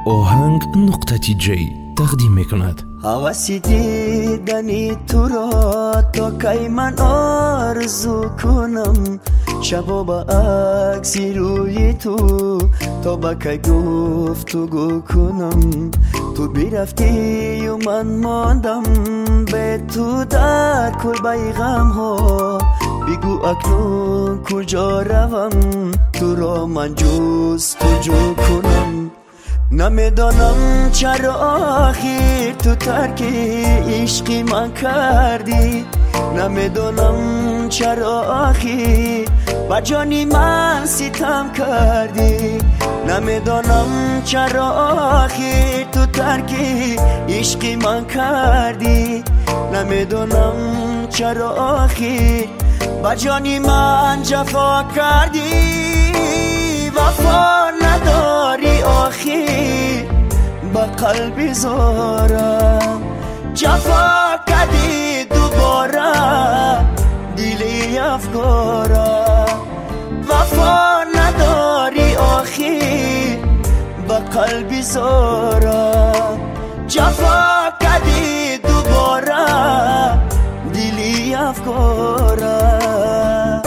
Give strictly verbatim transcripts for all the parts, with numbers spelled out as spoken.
آهنگ نقطه جی تقدیم میکند. هوسی دیدنی تو را تا کی من آرزو کنم، شبا با عکسی روی تو تا با کی گفتگو کنم. تو بیرفتی و من ماندم به تو در کلبه غم ها، بگو اکنون کجا روم تو را من جستجو کنم. نمیدانم چرا آخر تو ترک عشقی من کردی، نمیدانم چرا آخر با جانی من ستم کردی، نمیدانم چرا آخر تو ترک عشقی من کردی، نمیدانم چرا آخر با جانی من جفا کردی. وفا نداری آخی با قلبی زارم، جفا کردی دوباره دلی افگارم. وفا نداری آخی با قلبی زارم، جفا کردی دوباره دلی افگارم.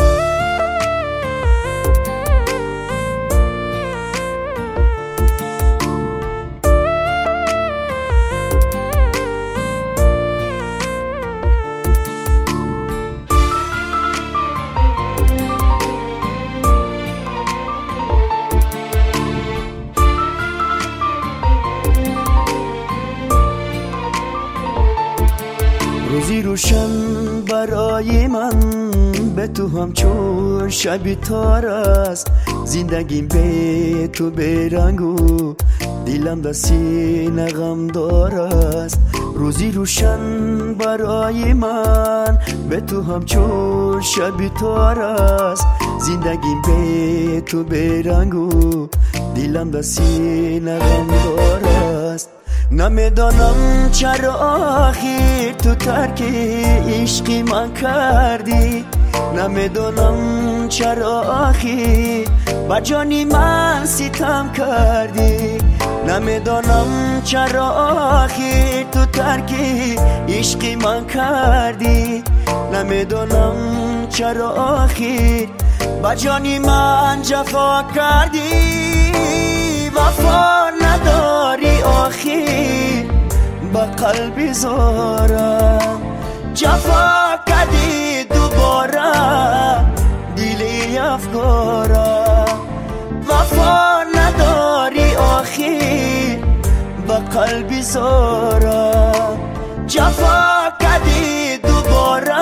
روزی روشن برای من به تو همچون شب تار است، زندگیم به تو بیرنگ و دلم در سینه غمدار است. روزی روشن برای من به تو همچون شب تار است، زندگیم به تو بیرنگ و دلم در سینه غمدار است. نمیدانم چرا آخر تو ترک عشقی من کردی، نمیدانم چرا آخر با جانی من ستم کردی، نمیدانم چرا آخر تو ترک عشقی من کردی، نمیدانم چرا آخر با جانی من جفا کردی. وفا نداری آخی با قلبی زارم، جفا کردی دوباره دلی افگارم. وفا نداری آخی با قلبی زارم، جفا کردی دوباره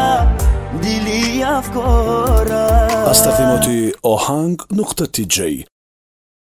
دلی افگارم. از تقدیمات آهنگ نقطه جی